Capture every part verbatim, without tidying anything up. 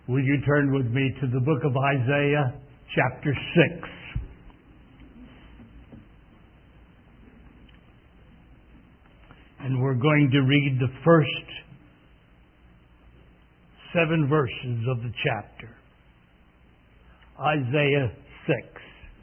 Will you turn with me to the book of Isaiah, chapter six? And we're going to read the first seven verses of the chapter. Isaiah six.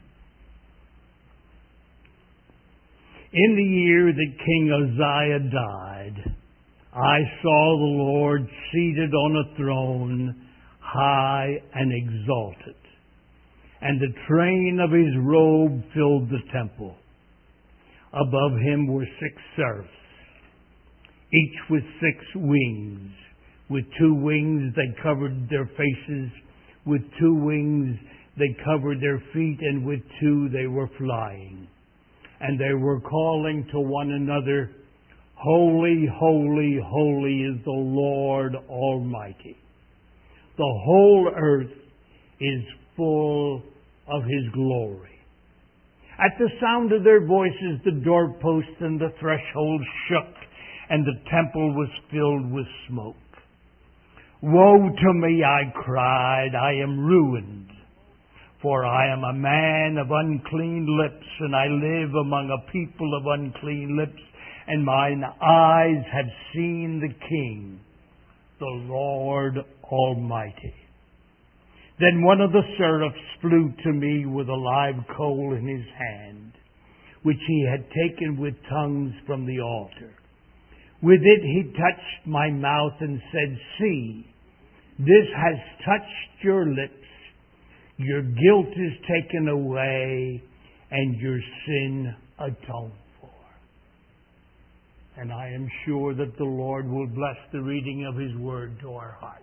In the year that King Uzziah died, I saw the Lord seated on a throne, high and exalted, and the train of his robe filled the temple. Above him were six seraphs, each with six wings. With two wings they covered their faces, with two wings they covered their feet, and with two they were flying. And they were calling to one another, Holy, holy, holy is the Lord Almighty. The whole earth is full of His glory. At the sound of their voices, the doorposts and the threshold shook, and the temple was filled with smoke. Woe to me, I cried, I am ruined, for I am a man of unclean lips, and I live among a people of unclean lips, and mine eyes have seen the King, the Lord Almighty. Then one of the seraphs flew to me with a live coal in his hand, which he had taken with tongues from the altar. With it he touched my mouth and said, See, this has touched your lips. Your guilt is taken away, and your sin atoned for. And I am sure that the Lord will bless the reading of His Word to our hearts.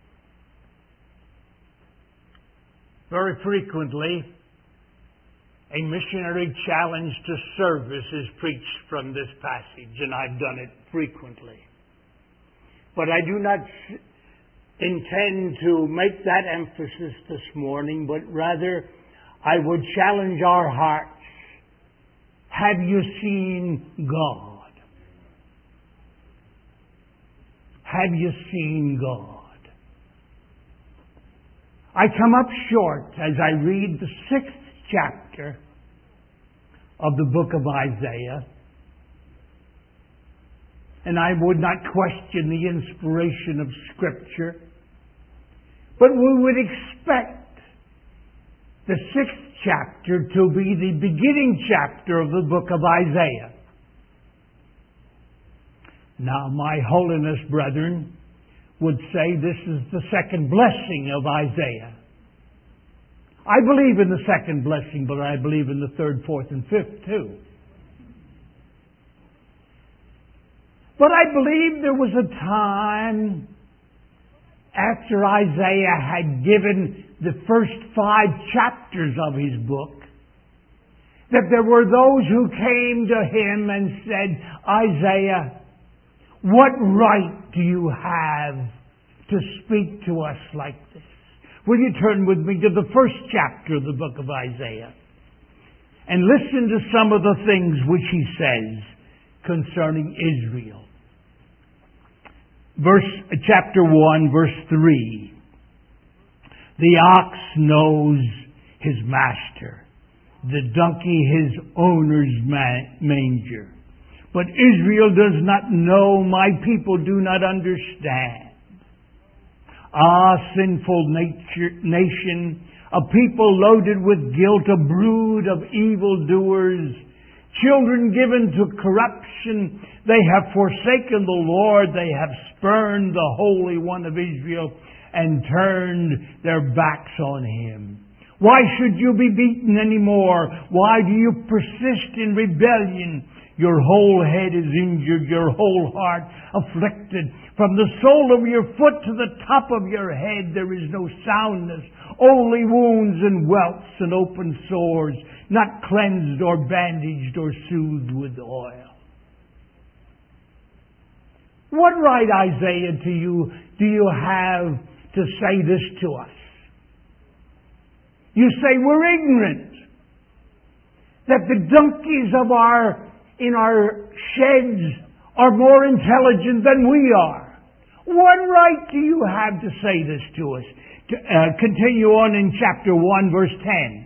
Very frequently, a missionary challenge to service is preached from this passage, and I've done it frequently. But I do not intend to make that emphasis this morning, but rather I would challenge our hearts. Have you seen God? Have you seen God? I come up short as I read the sixth chapter of the book of Isaiah. And I would not question the inspiration of Scripture. But we would expect the sixth chapter to be the beginning chapter of the book of Isaiah. Now, my holiness brethren would say this is the second blessing of Isaiah. I believe in the second blessing, but I believe in the third, fourth, and fifth too. But I believe there was a time after Isaiah had given the first five chapters of his book that there were those who came to him and said, Isaiah, what right do you have to speak to us like this? Will you turn with me to the first chapter of the book of Isaiah and listen to some of the things which he says concerning Israel. Verse, chapter one, verse three. The ox knows his master, the donkey his owner's manger. But Israel does not know, my people do not understand. Ah, sinful nature, nation, a people loaded with guilt, a brood of evildoers, children given to corruption. They have forsaken the Lord, they have spurned the Holy One of Israel, and turned their backs on Him. Why should you be beaten anymore? Why do you persist in rebellion? Your whole head is injured, your whole heart afflicted. From the sole of your foot to the top of your head there is no soundness, only wounds and welts and open sores, not cleansed or bandaged or soothed with oil. What right, Isaiah, do you, do you have to say this to us? You say we're ignorant, that the donkeys of our in our sheds are more intelligent than we are. What right do you have to say this to us? To, uh, continue on in chapter one, verse ten.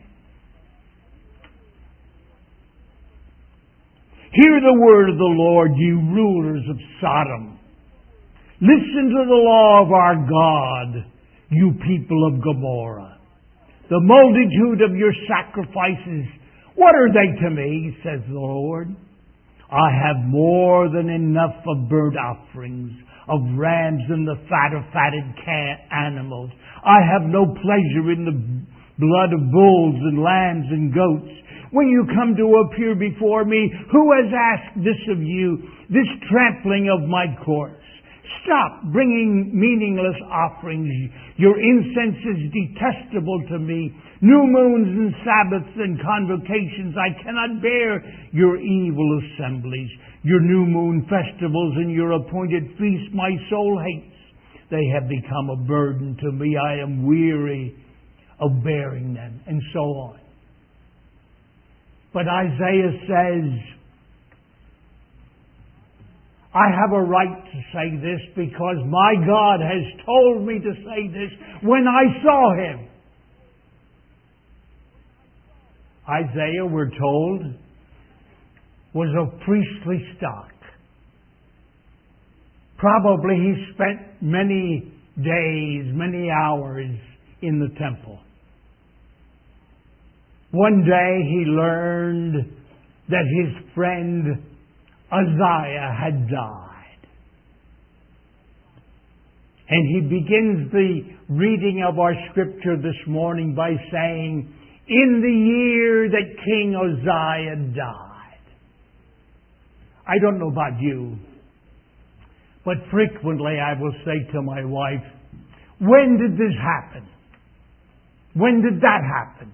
Hear the word of the Lord, ye rulers of Sodom. Listen to the law of our God, you people of Gomorrah. The multitude of your sacrifices, what are they to me, says the Lord? I have more than enough of burnt offerings, of rams and the fat of fatted animals. I have no pleasure in the blood of bulls and lambs and goats. When you come to appear before me, who has asked this of you, this trampling of my courts? Stop bringing meaningless offerings. Your incense is detestable to me. New moons and Sabbaths and convocations, I cannot bear your evil assemblies. Your new moon festivals and your appointed feasts my soul hates. They have become a burden to me. I am weary of bearing them, and so on. But Isaiah says, I have a right to say this because my God has told me to say this when I saw Him. Isaiah, we're told, was of priestly stock. Probably he spent many days, many hours in the temple. One day he learned that his friend Uzziah had died. And he begins the reading of our scripture this morning by saying, in the year that King Uzziah died. I don't know about you, but frequently I will say to my wife, when did this happen? When did that happen?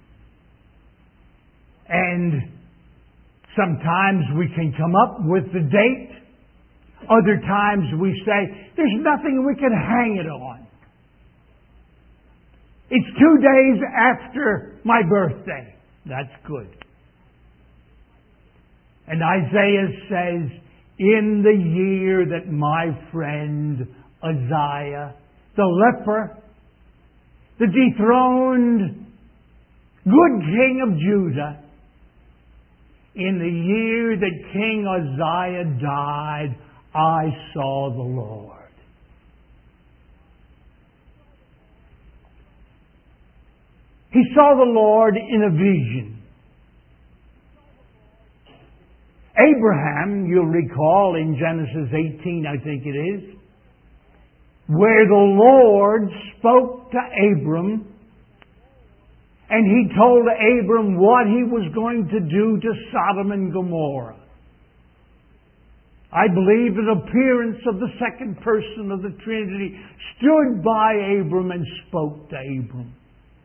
And sometimes we can come up with the date. Other times we say, there's nothing we can hang it on. It's two days after my birthday. That's good. And Isaiah says, in the year that my friend Uzziah, the leper, the dethroned good king of Judah, in the year that King Uzziah died, I saw the Lord. He saw the Lord in a vision. Abraham, you'll recall in Genesis eighteen, I think it is, where the Lord spoke to Abram and He told Abram what He was going to do to Sodom and Gomorrah. I believe an appearance of the second person of the Trinity stood by Abram and spoke to Abram.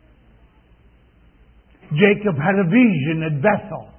Jacob had a vision at Bethel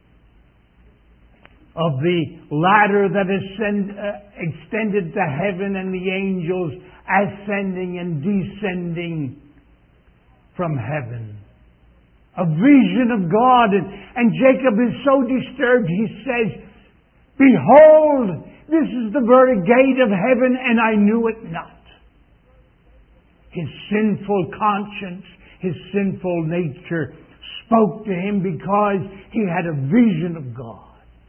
of the ladder that ascend, uh, extended to heaven and the angels ascending and descending from heaven. A vision of God. And, and Jacob is so disturbed, he says, behold, this is the very gate of heaven, and I knew it not. His sinful conscience, his sinful nature spoke to him because he had a vision of God.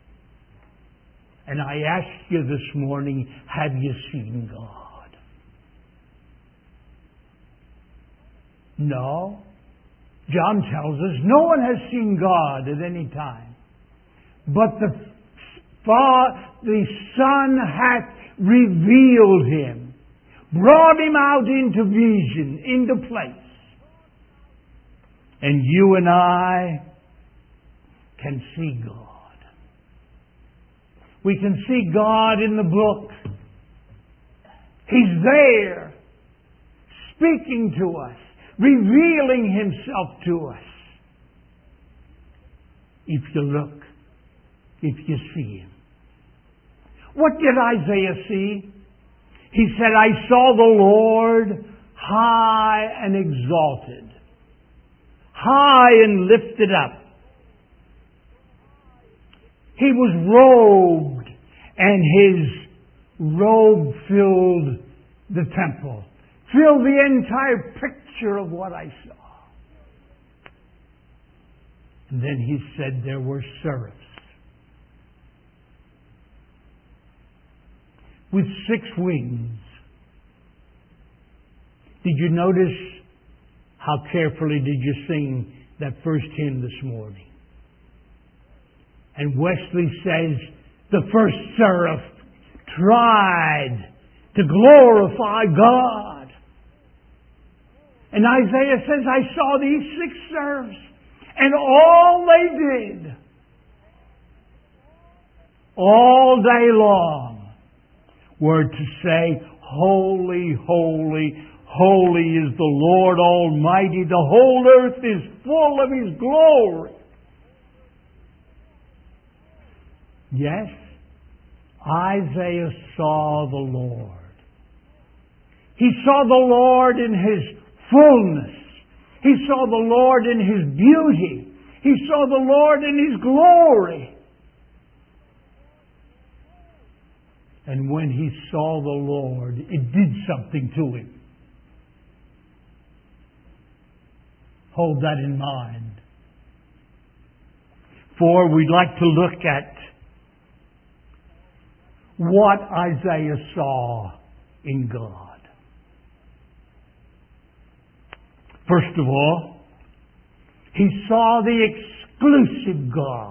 And I ask you this morning, have you seen God? No. John tells us no one has seen God at any time. But the, the Son hath revealed Him, brought Him out into vision, into place. And you and I can see God. We can see God in the book. He's there, speaking to us, revealing Himself to us. If you look, if you see Him. What did Isaiah see? He said, I saw the Lord high and exalted, high and lifted up. He was robed, and His robe filled the temple. Fill the entire picture of what I saw. And then he said there were seraphs with six wings. Did you notice how carefully did you sing that first hymn this morning? And Wesley says the first seraph tried to glorify God. And Isaiah says, I saw these six seraphs, and all they did, all day long, were to say, Holy, holy, holy is the Lord Almighty. The whole earth is full of His glory. Yes, Isaiah saw the Lord. He saw the Lord in His fullness. He saw the Lord in His beauty. He saw the Lord in His glory. And when he saw the Lord, it did something to him. Hold that in mind. For we'd like to look at what Isaiah saw in God. First of all, he saw the exclusive God.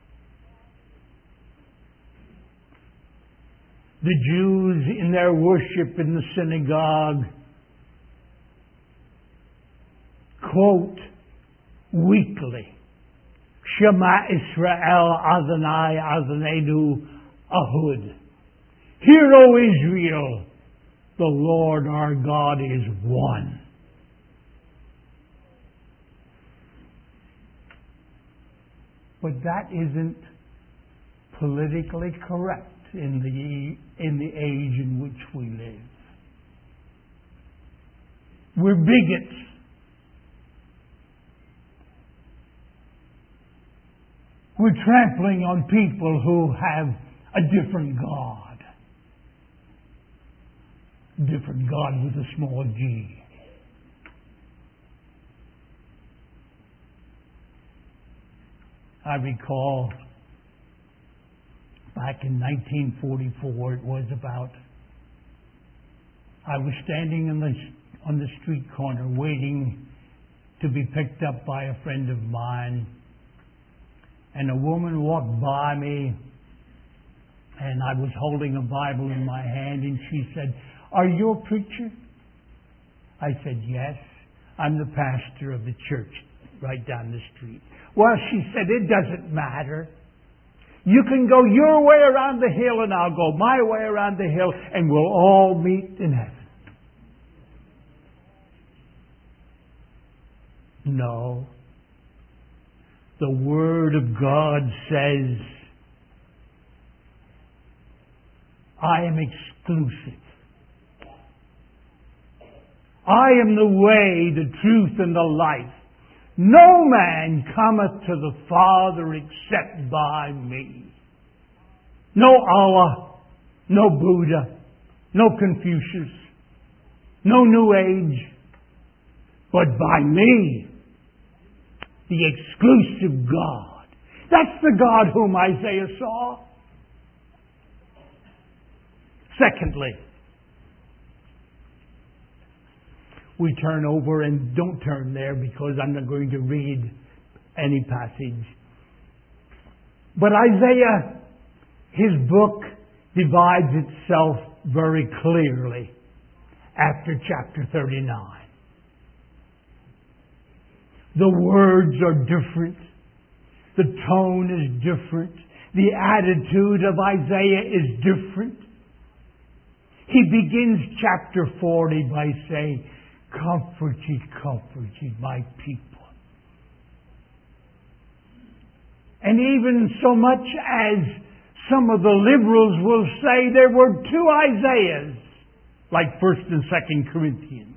The Jews in their worship in the synagogue quote weekly, Shema Israel Adonai Adonenu Ahud. Hear, O Israel, the Lord our God is one. But that isn't politically correct in the in the age in which we live. We're bigots. We're trampling on people who have a different God. Different God with a small g. I recall back in nineteen forty-four, it was about, I was standing on the, on the street corner waiting to be picked up by a friend of mine. And a woman walked by me, and I was holding a Bible in my hand, and she said, "Are you a preacher?" I said, "Yes, I'm the pastor of the church right down the street." Well, she said, "It doesn't matter. You can go your way around the hill and I'll go my way around the hill and we'll all meet in heaven." No. The Word of God says, I am exclusive. I am the way, the truth, and the life. No man cometh to the Father except by me. No Allah, no Buddha, no Confucius, no New Age, but by me, the exclusive God. That's the God whom Isaiah saw. Secondly, we turn over, and don't turn there because I'm not going to read any passage. But Isaiah, his book divides itself very clearly after chapter thirty-nine. The words are different. The tone is different. The attitude of Isaiah is different. He begins chapter forty by saying, "Comfort ye, comfort ye, my people." And even so much as some of the liberals will say there were two Isaiahs, like First and Second Corinthians.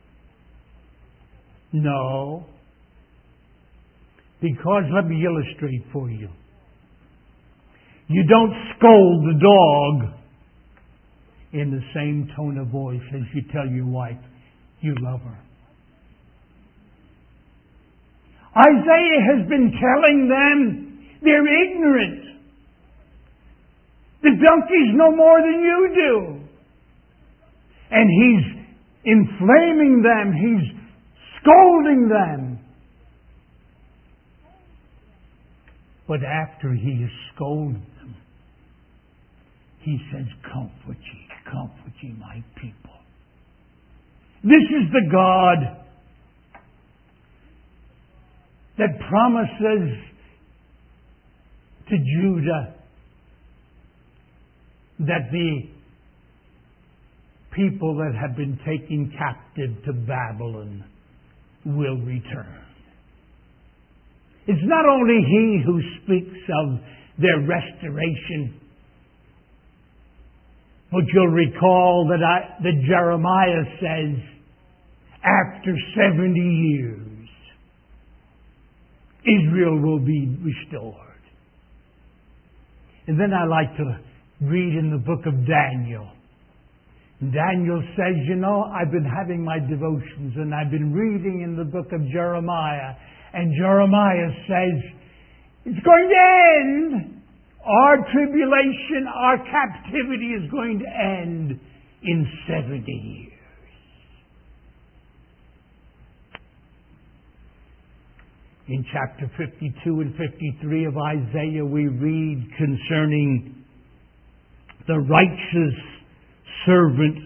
No. Because, let me illustrate for you. You don't scold the dog in the same tone of voice as you tell your wife you love her. Isaiah has been telling them they're ignorant. The donkey's no more than you do. And he's inflaming them. He's scolding them. But after he has scolded them, he says, comfort ye, comfort ye, my people. This is the God that promises to Judah that the people that have been taken captive to Babylon will return. It's not only He who speaks of their restoration, but you'll recall that, I, that Jeremiah says, after seventy years, Israel will be restored. And then I like to read in the book of Daniel. Daniel says, you know, I've been having my devotions and I've been reading in the book of Jeremiah. And Jeremiah says, it's going to end. Our tribulation, our captivity is going to end in seventy years. In chapter fifty-two and fifty-three of Isaiah, we read concerning the righteous servant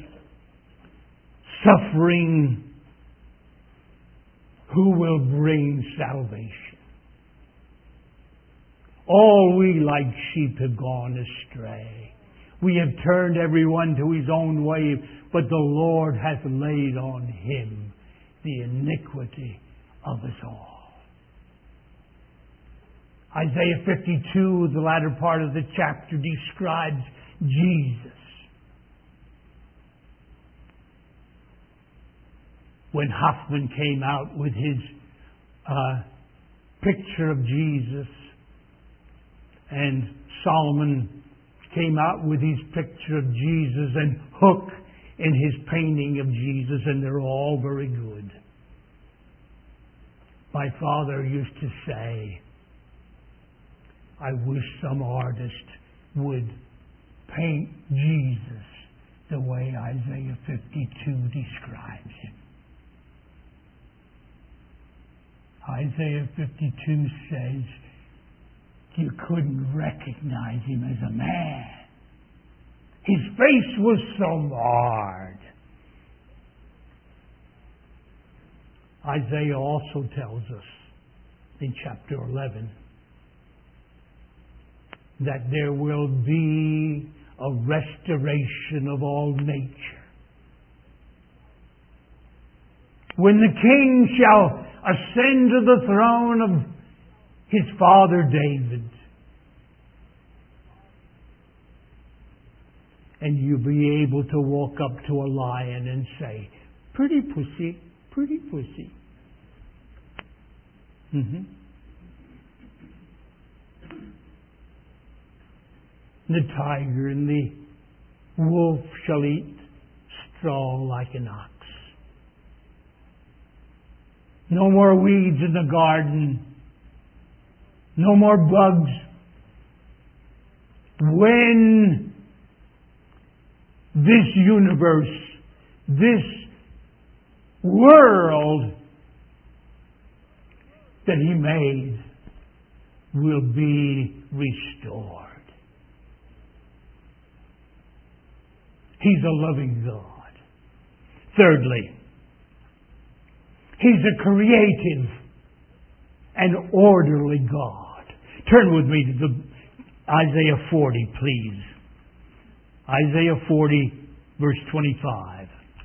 suffering who will bring salvation. All we like sheep have gone astray. We have turned everyone to his own way, but the Lord hath laid on him the iniquity of us all. Isaiah fifty-two, the latter part of the chapter, describes Jesus. When Huffman came out with his uh, picture of Jesus, and Solomon came out with his picture of Jesus, and Hook in his painting of Jesus, and they're all very good. My father used to say, I wish some artist would paint Jesus the way Isaiah fifty-two describes him. Isaiah fifty-two says you couldn't recognize him as a man. His face was so marred. Isaiah also tells us in chapter eleven that there will be a restoration of all nature. When the king shall ascend to the throne of his father David, and you'll be able to walk up to a lion and say, pretty pussy, pretty pussy. Mm-hmm. The tiger and the wolf shall eat straw like an ox. No more weeds in the garden. No more bugs. When this universe, this world that He made will be restored. He's a loving God. Thirdly, He's a creative and orderly God. Turn with me to the Isaiah forty, please. Isaiah forty, verse twenty-five.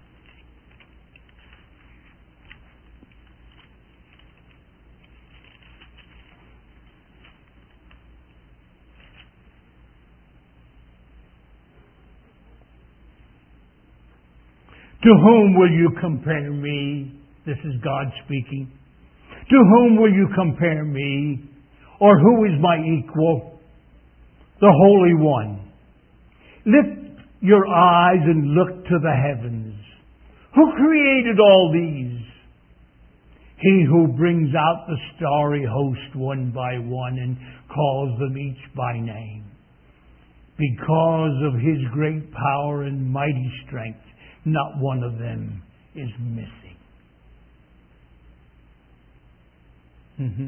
To whom will you compare me? This is God speaking. To whom will you compare me? Or who is my equal? The Holy One. Lift your eyes and look to the heavens. Who created all these? He who brings out the starry host one by one and calls them each by name. Because of His great power and mighty strength, not one of them is missing. Mm-hmm.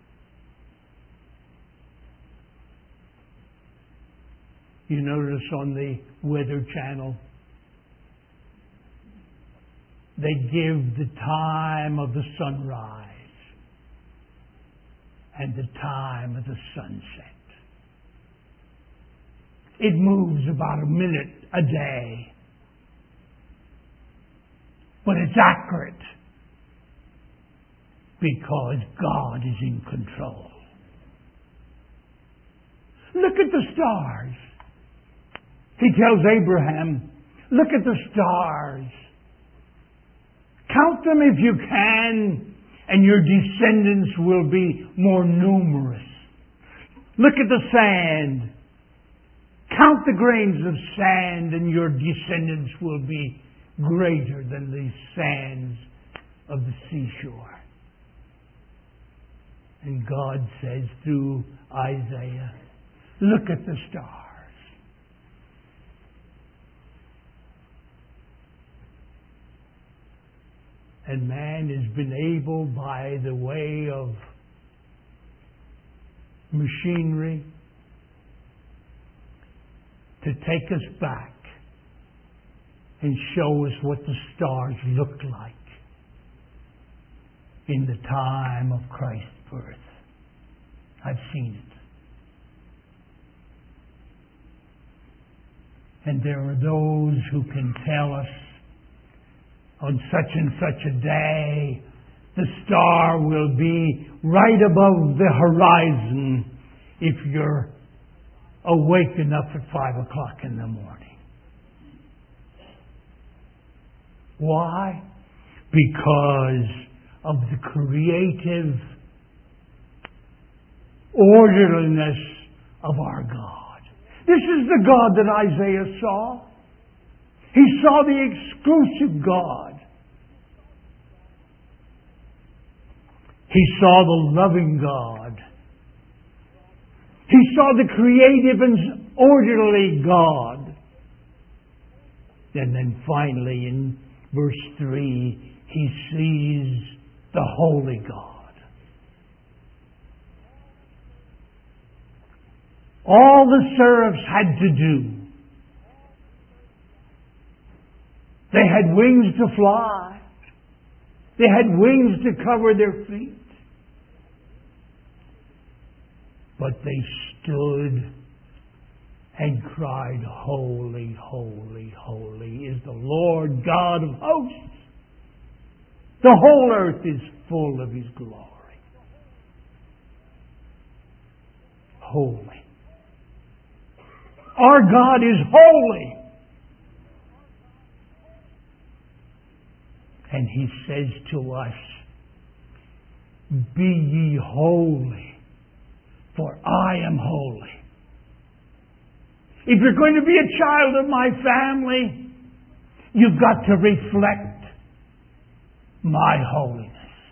You notice on the Weather Channel, they give the time of the sunrise and the time of the sunset. It moves about a minute a day. But it's accurate because God is in control. Look at the stars. He tells Abraham, look at the stars. Count them if you can, and your descendants will be more numerous. Look at the sand. Count the grains of sand, and your descendants will be greater than the sands of the seashore. And God says through Isaiah, look at the stars. And man has been able, by the way of machinery, to take us back and show us what the stars looked like in the time of Christ's birth. I've seen it. And there are those who can tell us on such and such a day the star will be right above the horizon if you're awake enough at five o'clock in the morning. Why? Because of the creative orderliness of our God. This is the God that Isaiah saw. He saw the exclusive God. He saw the loving God. He saw the creative and orderly God. And then finally in verse three, he sees the holy God. All the seraphs had to do. They had wings to fly. They had wings to cover their feet. But they stood and cried, holy, holy, holy is the Lord God of hosts. The whole earth is full of His glory. Holy. Our God is holy. And He says to us, be ye holy, for I am holy. If you're going to be a child of my family, you've got to reflect my holiness.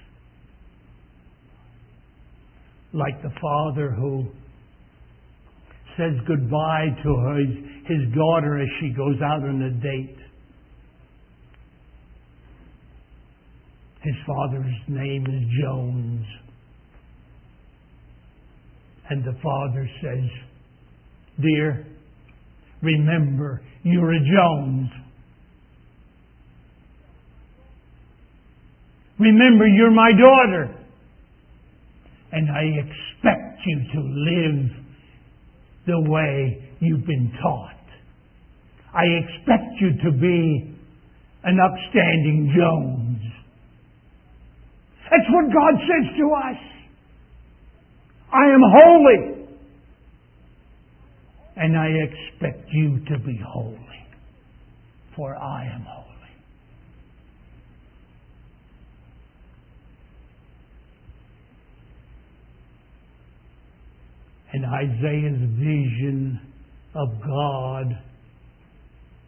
Like the father who says goodbye to his, his daughter as she goes out on a date. His father's name is Jones. And the father says, dear, remember, you're a Jones. Remember, you're my daughter. And I expect you to live the way you've been taught. I expect you to be an upstanding Jones. That's what God says to us. I am holy. And I expect you to be holy. For I am holy. And Isaiah's vision of God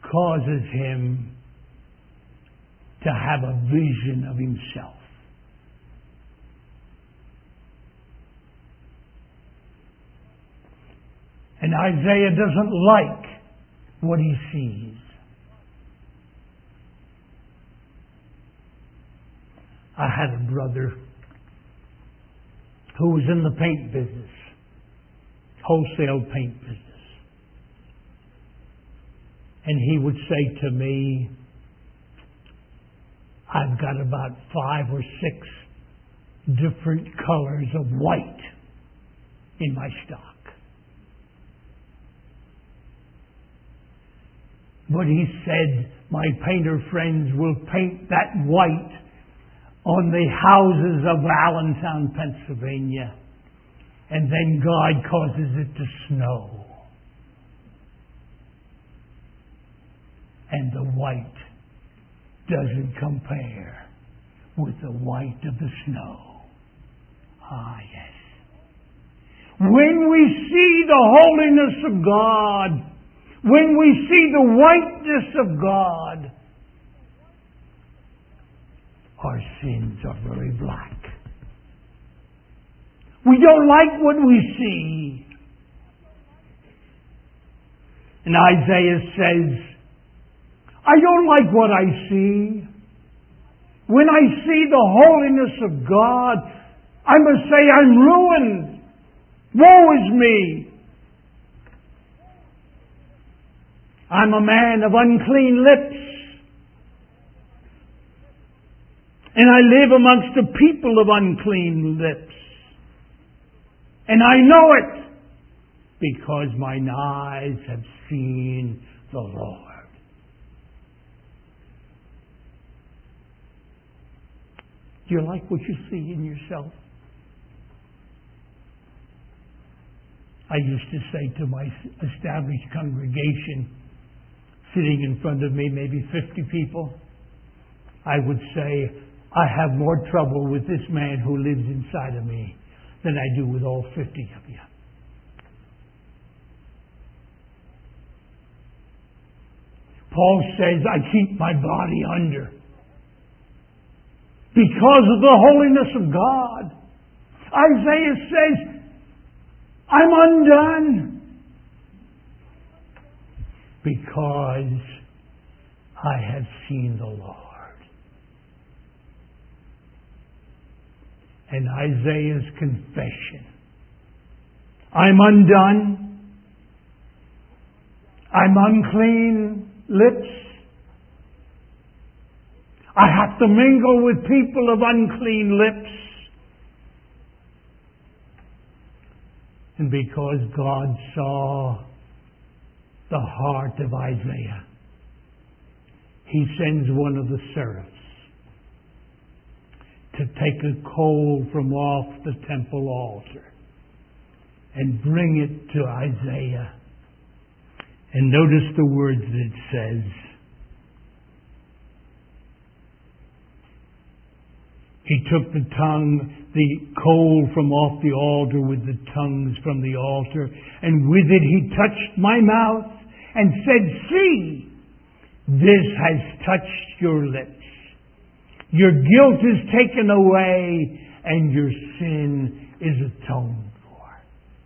causes him to have a vision of himself. And Isaiah doesn't like what he sees. I had a brother who was in the paint business, wholesale paint business. And he would say to me, I've got about five or six different colors of white in my stock. But he said, my painter friends will paint that white on the houses of Allentown, Pennsylvania, and then God causes it to snow. And the white doesn't compare with the white of the snow. Ah, yes. When we see the holiness of God, when we see the whiteness of God, our sins are very black. We don't like what we see. And Isaiah says, I don't like what I see. When I see the holiness of God, I must say I'm ruined. Woe is me. I'm a man of unclean lips. And I live amongst the people of unclean lips. And I know it because mine eyes have seen the Lord. Do you like what you see in yourself? I used to say to my established congregation, sitting in front of me, maybe fifty people, I would say, I have more trouble with this man who lives inside of me than I do with all fifty of you. Paul says, I keep my body under because of the holiness of God. Isaiah says, I'm undone because I have seen the Lord. And Isaiah's confession, I'm undone, I'm unclean lips, I have to mingle with people of unclean lips. And because God saw the heart of Isaiah, He sends one of the seraphs to take a coal from off the temple altar and bring it to Isaiah. And notice the words that it says. He took the tongue, the coal from off the altar with the tongues from the altar, and with it he touched my mouth and said, see, this has touched your lips. Your guilt is taken away and your sin is atoned for.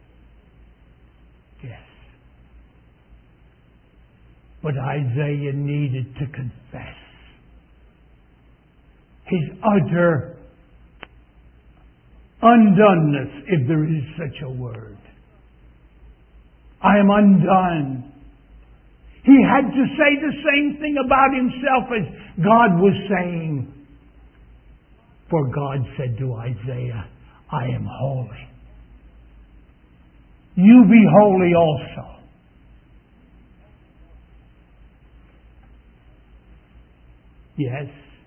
Yes. But Isaiah needed to confess his utter undoneness, if there is such a word. I am undone. He had to say the same thing about himself as God was saying. For God said to Isaiah, I am holy. You be holy also. Yes.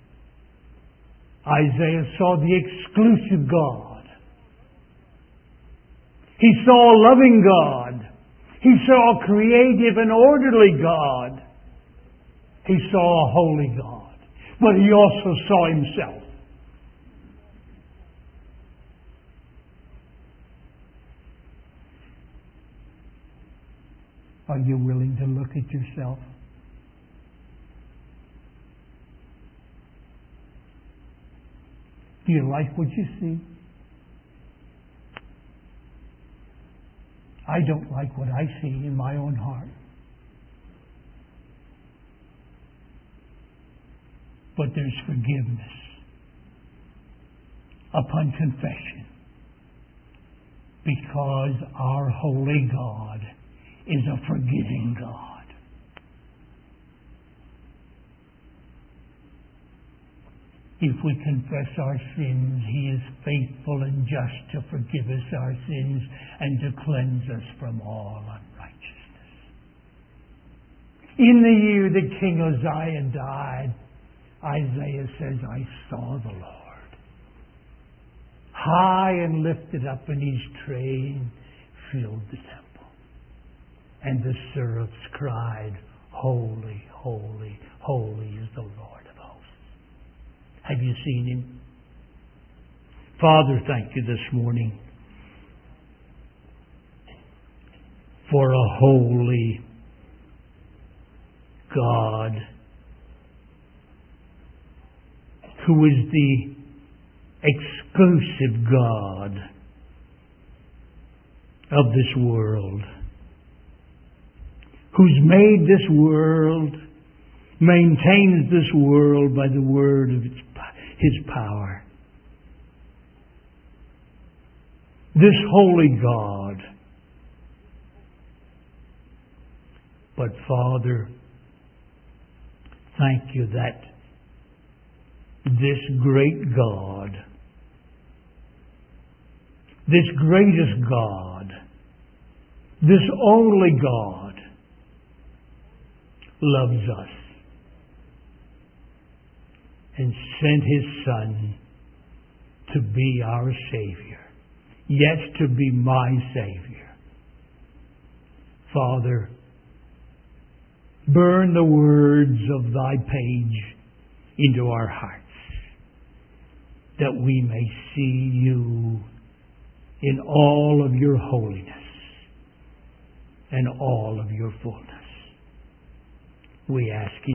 Isaiah saw the exclusive God. He saw a loving God. He saw a creative and orderly God. He saw a holy God. But he also saw himself. Are you willing to look at yourself? Do you like what you see? I don't like what I see in my own heart. But there's forgiveness upon confession, because our holy God is a forgiving God. If we confess our sins, He is faithful and just to forgive us our sins and to cleanse us from all unrighteousness. In the year that King Uzziah died, Isaiah says, I saw the Lord, high and lifted up, and His train filled the temple. And the seraphs cried, Holy, holy, holy is the Lord of hosts. Have you seen Him? Father, thank you this morning for a holy God who is the exclusive God of this world, who's made this world, maintains this world by the word of its, His power. This holy God. But Father, thank you that this great God, this greatest God, this only God, loves us and sent His Son to be our Savior. Yes, to be my Savior. Father, burn the words of Thy page into our hearts, that we may see You in all of Your holiness and all of Your fullness. We ask you